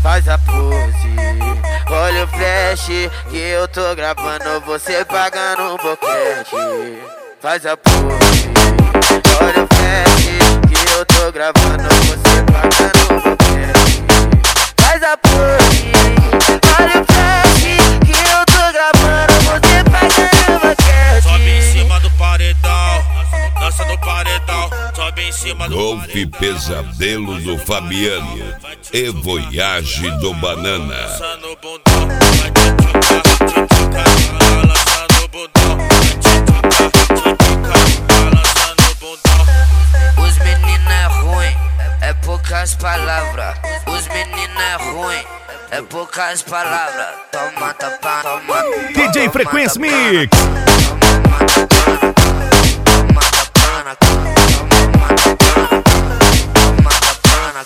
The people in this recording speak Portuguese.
faz a pose. Olha o flash que eu tô gravando, você pagando um boquete. Faz a pose. Olha o flash que eu tô gravando, você pagando um boquete. Faz a pose. Olha o flash que eu tô gravando, você pagando um boquete. Sobe em cima do paredão, dança no paredão. Sobe em cima do Golpe Pesadelo do Fabiano e Voyage do Banana. Dança no bundão, vai te tchuca, balança no bundão. Vai te tchuca, balança no bundão. Os meninos é ruim, é poucas palavras. Os meninos é ruim, é poucas palavras. Toma tapa, toma. DJ Frequência Mix. Toma, toma, toma.